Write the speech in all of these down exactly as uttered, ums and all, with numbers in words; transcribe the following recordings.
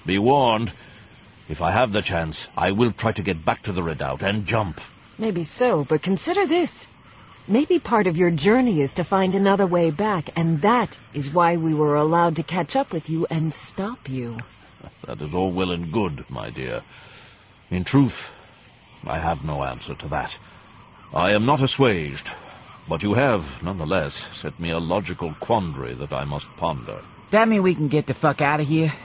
Be warned. If I have the chance, I will try to get back to the redoubt and jump. Maybe so, but consider this. Maybe part of your journey is to find another way back, and that is why we were allowed to catch up with you and stop you. That is all well and good, my dear. In truth, I have no answer to that. I am not assuaged, but you have, nonetheless, set me a logical quandary that I must ponder. That mean we can get the fuck out of here?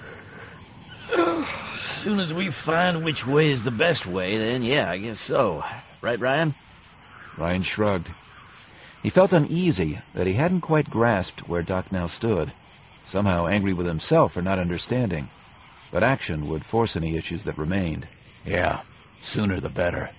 As soon as we find which way is the best way, then yeah, I guess so. Right, Ryan? Ryan shrugged. He felt uneasy that he hadn't quite grasped where Doc now stood, somehow angry with himself for not understanding. But action would force any issues that remained. Yeah, sooner the better.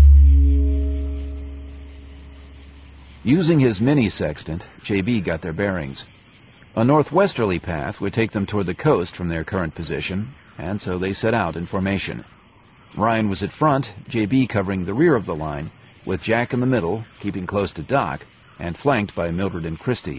Using his mini-sextant, J B got their bearings. A northwesterly path would take them toward the coast from their current position, and so they set out in formation. Ryan was at front, J B covering the rear of the line, with Jack in the middle, keeping close to Doc, and flanked by Mildred and Christie.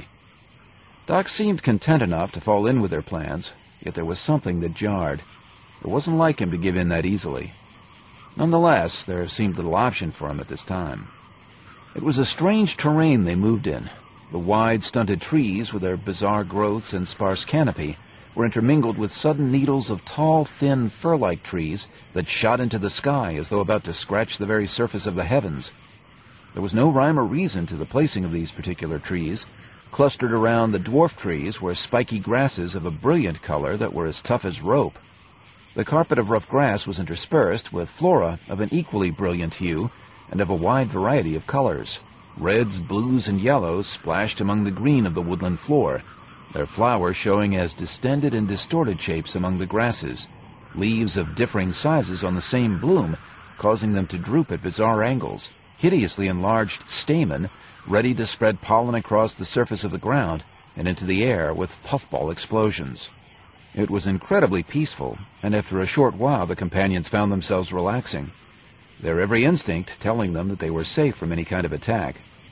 Doc seemed content enough to fall in with their plans, yet there was something that jarred. It wasn't like him to give in that easily. Nonetheless, there seemed little option for him at this time. It was a strange terrain they moved in. The wide, stunted trees, with their bizarre growths and sparse canopy, were intermingled with sudden needles of tall, thin, fir-like trees that shot into the sky as though about to scratch the very surface of the heavens. There was no rhyme or reason to the placing of these particular trees. Clustered around the dwarf trees were spiky grasses of a brilliant color that were as tough as rope. The carpet of rough grass was interspersed with flora of an equally brilliant hue and of a wide variety of colors. Reds, blues, and yellows splashed among the green of the woodland floor, their flowers showing as distended and distorted shapes among the grasses, leaves of differing sizes on the same bloom, causing them to droop at bizarre angles, hideously enlarged stamen, ready to spread pollen across the surface of the ground and into the air with puffball explosions. It was incredibly peaceful, and after a short while the companions found themselves relaxing, their every instinct telling them that they were safe from any kind of attack.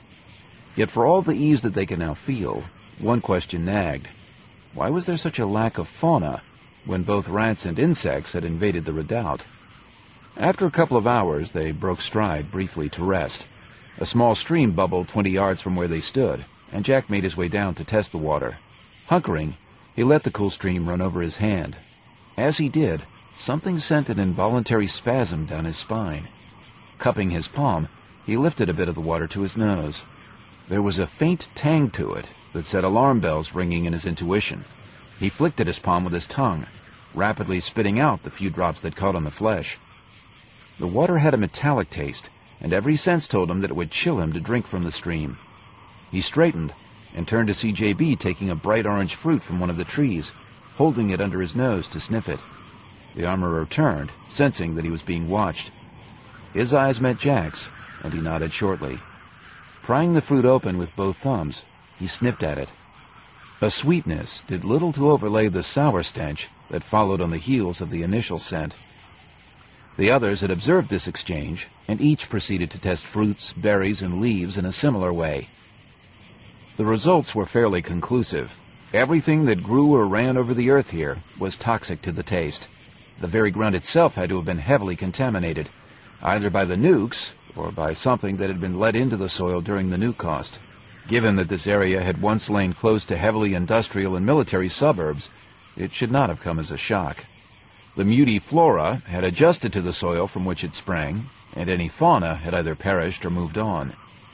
Yet for all the ease that they could now feel, one question nagged. Why was there such a lack of fauna when both rats and insects had invaded the redoubt? After a couple of hours, they broke stride briefly to rest. A small stream bubbled twenty yards from where they stood, and Jack made his way down to test the water. Hunkering, he let the cool stream run over his hand. As he did, something sent an involuntary spasm down his spine. Cupping his palm, he lifted a bit of the water to his nose. There was a faint tang to it that set alarm bells ringing in his intuition. He flicked at his palm with his tongue, rapidly spitting out the few drops that caught on the flesh. The water had a metallic taste, and every sense told him that it would chill him to drink from the stream. He straightened and turned to see J B taking a bright orange fruit from one of the trees, holding it under his nose to sniff it. The armorer turned, sensing that he was being watched. His eyes met Jack's, and he nodded shortly. Prying the fruit open with both thumbs, he sniffed at it. A sweetness did little to overlay the sour stench that followed on the heels of the initial scent. The others had observed this exchange, and each proceeded to test fruits, berries, and leaves in a similar way. The results were fairly conclusive. Everything that grew or ran over the earth here was toxic to the taste. The very ground itself had to have been heavily contaminated, either by the nukes or by something that had been let into the soil during the nuke-cost. Given that this area had once lain close to heavily industrial and military suburbs, it should not have come as a shock. The muty flora had adjusted to the soil from which it sprang, and any fauna had either perished or moved on.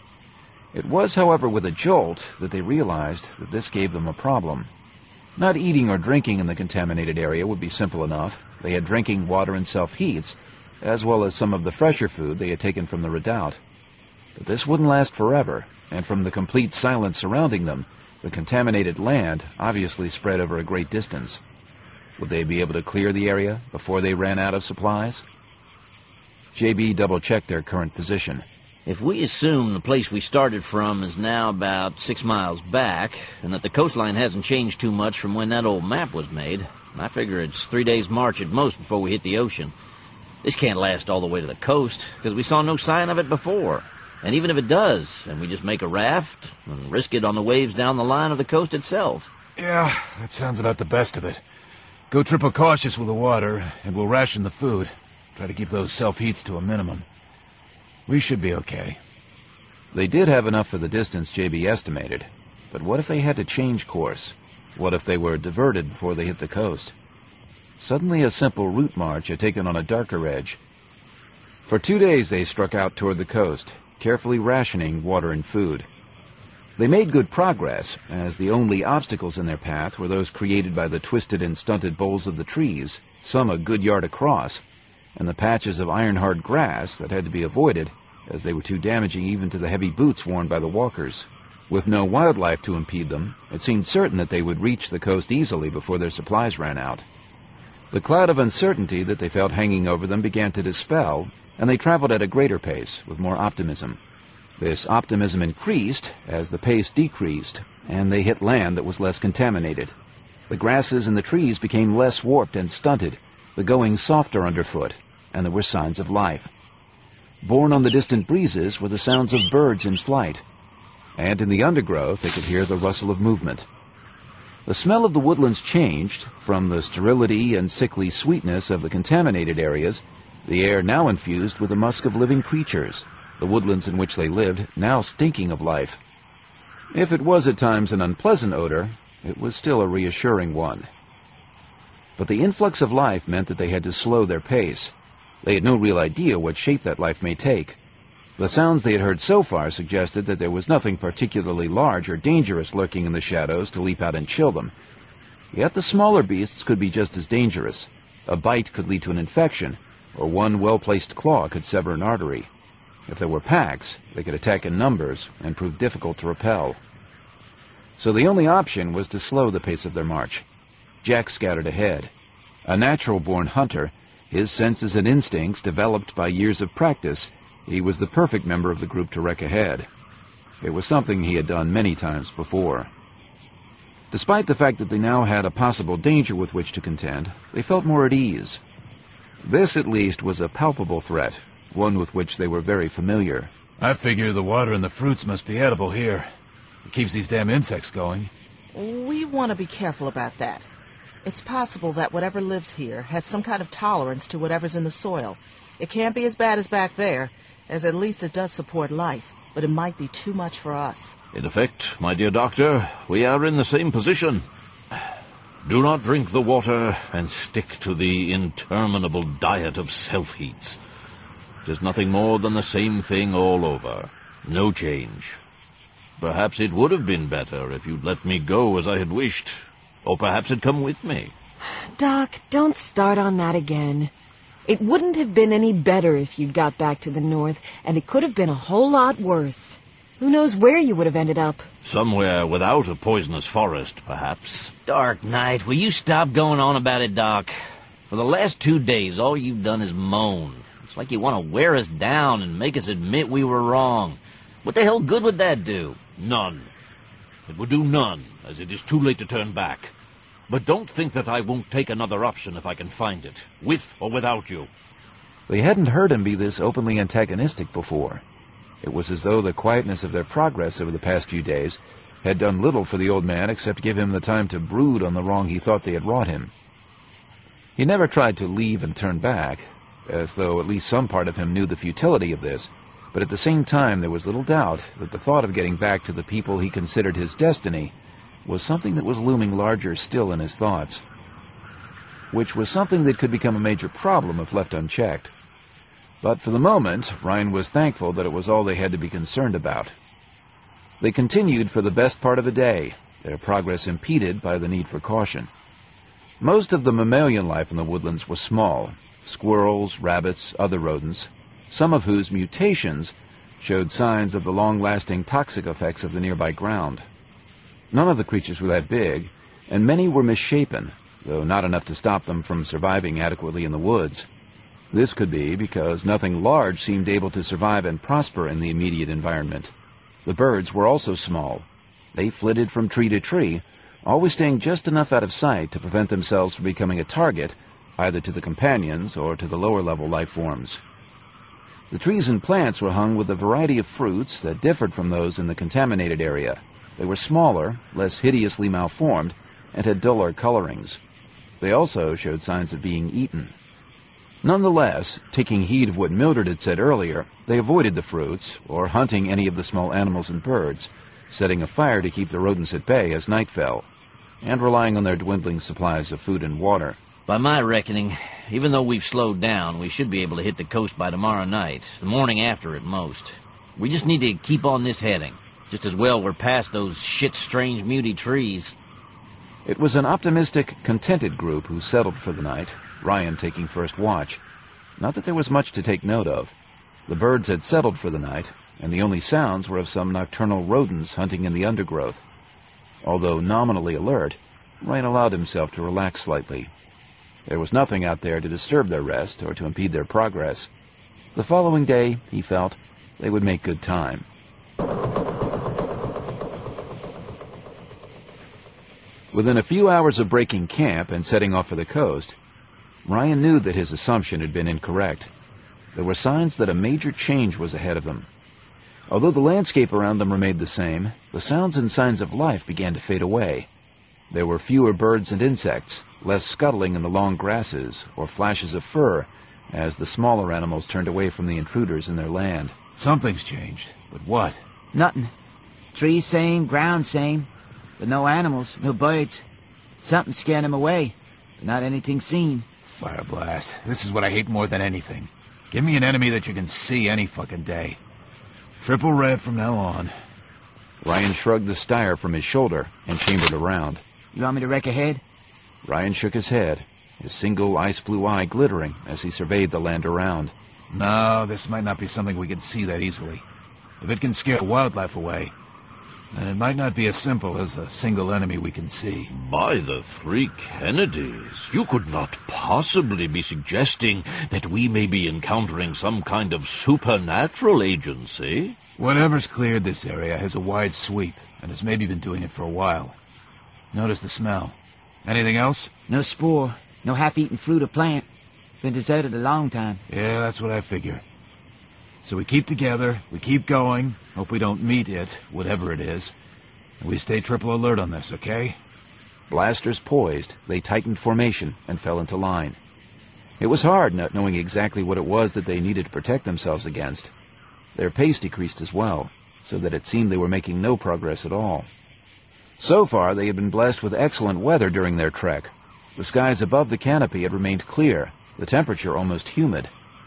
It was, however, with a jolt that they realized that this gave them a problem. Not eating or drinking in the contaminated area would be simple enough. They had drinking water and self-heats, as well as some of the fresher food they had taken from the redoubt. But this wouldn't last forever, and from the complete silence surrounding them, the contaminated land obviously spread over a great distance. Would they be able to clear the area before they ran out of supplies? J B double-checked their current position. If we assume the place we started from is now about six miles back, and that the coastline hasn't changed too much from when that old map was made, I figure it's three days' march at most before we hit the ocean. This can't last all the way to the coast, because we saw no sign of it before. And even if it does, and we just make a raft and risk it on the waves down the line of the coast itself. Yeah, that sounds about the best of it. Go triple cautious with the water, and we'll ration the food. Try to keep those self-heats to a minimum. We should be okay. They did have enough for the distance J B estimated, but what if they had to change course? What if they were diverted before they hit the coast? Suddenly a simple route march had taken on a darker edge. For two days they struck out toward the coast, carefully rationing water and food. They made good progress, as the only obstacles in their path were those created by the twisted and stunted boles of the trees, some a good yard across, and the patches of iron-hard grass that had to be avoided, as they were too damaging even to the heavy boots worn by the walkers. With no wildlife to impede them, it seemed certain that they would reach the coast easily before their supplies ran out. The cloud of uncertainty that they felt hanging over them began to dispel, and they traveled at a greater pace, with more optimism. This optimism increased as the pace decreased, and they hit land that was less contaminated. The grasses and the trees became less warped and stunted, the going softer underfoot, and there were signs of life. Borne on the distant breezes were the sounds of birds in flight, and in the undergrowth they could hear the rustle of movement. The smell of the woodlands changed from the sterility and sickly sweetness of the contaminated areas, the air now infused with the musk of living creatures, the woodlands in which they lived now stinking of life. If it was at times an unpleasant odor, it was still a reassuring one. But the influx of life meant that they had to slow their pace. They had no real idea what shape that life may take. The sounds they had heard so far suggested that there was nothing particularly large or dangerous lurking in the shadows to leap out and chill them. Yet the smaller beasts could be just as dangerous. A bite could lead to an infection, or one well-placed claw could sever an artery. If there were packs, they could attack in numbers and prove difficult to repel. So the only option was to slow the pace of their march. Jack scouted ahead. A natural-born hunter, his senses and instincts developed by years of practice, he was the perfect member of the group to wreck ahead. It was something he had done many times before. Despite the fact that they now had a possible danger with which to contend, they felt more at ease. This, at least, was a palpable threat, one with which they were very familiar. I figure the water and the fruits must be edible here. It keeps these damn insects going. We want to be careful about that. It's possible that whatever lives here has some kind of tolerance to whatever's in the soil. It can't be as bad as back there, as at least it does support life, but it might be too much for us. In effect, my dear doctor, we are in the same position. Do not drink the water and stick to the interminable diet of self-heats. It is nothing more than the same thing all over. No change. Perhaps it would have been better if you'd let me go as I had wished, or perhaps had come with me. Doc, don't start on that again. It wouldn't have been any better if you'd got back to the north, and it could have been a whole lot worse. Who knows where you would have ended up? Somewhere without a poisonous forest, perhaps. Dark Knight, will you stop going on about it, Doc? For the last two days, all you've done is moan. It's like you want to wear us down and make us admit we were wrong. What the hell good would that do? None. It would do none, as it is too late to turn back. But don't think that I won't take another option if I can find it, with or without you. They hadn't heard him be this openly antagonistic before. It was as though the quietness of their progress over the past few days had done little for the old man except give him the time to brood on the wrong he thought they had wrought him. He never tried to leave and turn back, as though at least some part of him knew the futility of this, but at the same time there was little doubt that the thought of getting back to the people he considered his destiny was something that was looming larger still in his thoughts, which was something that could become a major problem if left unchecked. But for the moment, Ryan was thankful that it was all they had to be concerned about. They continued for the best part of a day, their progress impeded by the need for caution. Most of the mammalian life in the woodlands was small, squirrels, rabbits, other rodents, some of whose mutations showed signs of the long-lasting toxic effects of the nearby ground. None of the creatures were that big, and many were misshapen, though not enough to stop them from surviving adequately in the woods. This could be because nothing large seemed able to survive and prosper in the immediate environment. The birds were also small. They flitted from tree to tree, always staying just enough out of sight to prevent themselves from becoming a target, either to the companions or to the lower-level life forms. The trees and plants were hung with a variety of fruits that differed from those in the contaminated area. They were smaller, less hideously malformed, and had duller colorings. They also showed signs of being eaten. Nonetheless, taking heed of what Mildred had said earlier, they avoided the fruits or hunting any of the small animals and birds, setting a fire to keep the rodents at bay as night fell, and relying on their dwindling supplies of food and water. By my reckoning, even though we've slowed down, we should be able to hit the coast by tomorrow night, the morning after at most. We just need to keep on this heading. Just as well we're past those shit-strange muty trees. It was an optimistic, contented group who settled for the night, Ryan taking first watch. Not that there was much to take note of. The birds had settled for the night, and the only sounds were of some nocturnal rodents hunting in the undergrowth. Although nominally alert, Ryan allowed himself to relax slightly. There was nothing out there to disturb their rest or to impede their progress. The following day, he felt, they would make good time. Within a few hours of breaking camp and setting off for the coast, Ryan knew that his assumption had been incorrect. There were signs that a major change was ahead of them. Although the landscape around them remained the same, the sounds and signs of life began to fade away. There were fewer birds and insects, less scuttling in the long grasses or flashes of fur as the smaller animals turned away from the intruders in their land. Something's changed, but what? Nothing. Trees same, ground same, but no animals, no birds. Something scared them away, but not anything seen. Fire blast. This is what I hate more than anything. Give me an enemy that you can see any fucking day. Triple red from now on. Ryan shrugged the stire from his shoulder and chambered around. You want me to wreck ahead? Ryan shook his head, his single ice-blue eye glittering as he surveyed the land around. No, this might not be something we can see that easily. If it can scare wildlife away, then it might not be as simple as a single enemy we can see. By the three Kennedys, you could not possibly be suggesting that we may be encountering some kind of supernatural agency? Whatever's cleared this area has a wide sweep, and has maybe been doing it for a while. Notice the smell. Anything else? No spore, no half-eaten fruit or plant. Been deserted a long time. Yeah, that's what I figure. So we keep together, we keep going, hope we don't meet it, whatever it is, and we stay triple alert on this, okay? Blasters poised, they tightened formation and fell into line. It was hard not knowing exactly what it was that they needed to protect themselves against. Their pace decreased as well, so that it seemed they were making no progress at all. So far, they had been blessed with excellent weather during their trek. The skies above the canopy had remained clear, the temperature almost humid.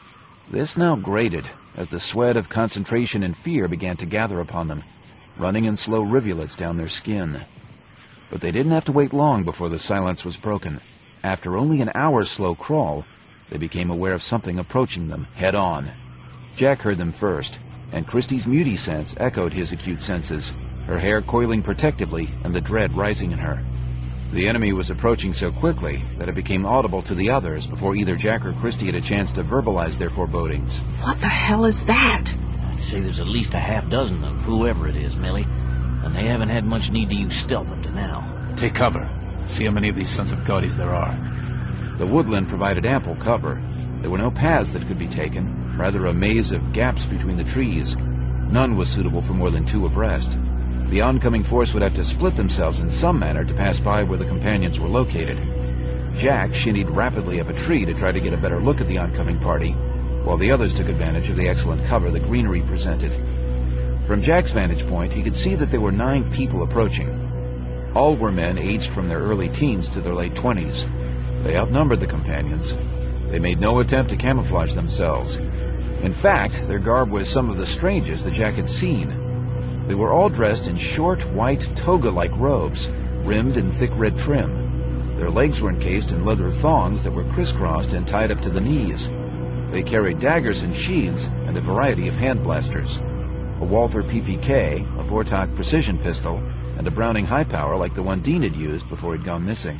This now grated, as the sweat of concentration and fear began to gather upon them, running in slow rivulets down their skin. But they didn't have to wait long before the silence was broken. After only an hour's slow crawl, they became aware of something approaching them head-on. Jack heard them first, and Christie's muty sense echoed his acute senses, her hair coiling protectively and the dread rising in her. The enemy was approaching so quickly that it became audible to the others before either Jack or Christie had a chance to verbalize their forebodings. What the hell is that? I'd say there's at least a half dozen of whoever it is, Millie. And they haven't had much need to use stealth up to now. Take cover. See how many of these sons of Gaudis there are. The woodland provided ample cover. There were no paths that could be taken, rather a maze of gaps between the trees. None was suitable for more than two abreast. The oncoming force would have to split themselves in some manner to pass by where the companions were located. Jack shinnied rapidly up a tree to try to get a better look at the oncoming party, while the others took advantage of the excellent cover the greenery presented. From Jack's vantage point, he could see that there were nine people approaching. All were men aged from their early teens to their late twenties. They outnumbered the companions. They made no attempt to camouflage themselves. In fact, their garb was some of the strangest that Jack had seen. They were all dressed in short, white, toga-like robes, rimmed in thick red trim. Their legs were encased in leather thongs that were crisscrossed and tied up to the knees. They carried daggers and sheaths and a variety of hand blasters. A Walther P P K, a Vortok precision pistol, and a Browning high-power like the one Dean had used before he'd gone missing.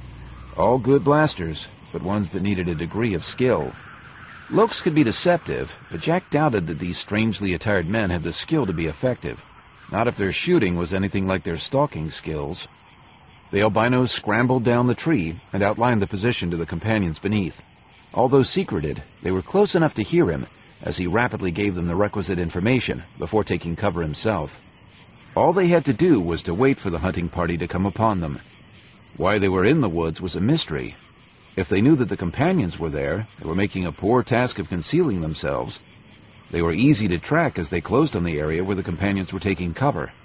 All good blasters, but ones that needed a degree of skill. Looks could be deceptive, but Jack doubted that these strangely attired men had the skill to be effective. Not if their shooting was anything like their stalking skills. The albinos scrambled down the tree and outlined the position to the companions beneath. Although secreted, they were close enough to hear him as he rapidly gave them the requisite information before taking cover himself. All they had to do was to wait for the hunting party to come upon them. Why they were in the woods was a mystery, If they knew that the companions were there, they were making a poor task of concealing themselves. They were easy to track as they closed on the area where the companions were taking cover.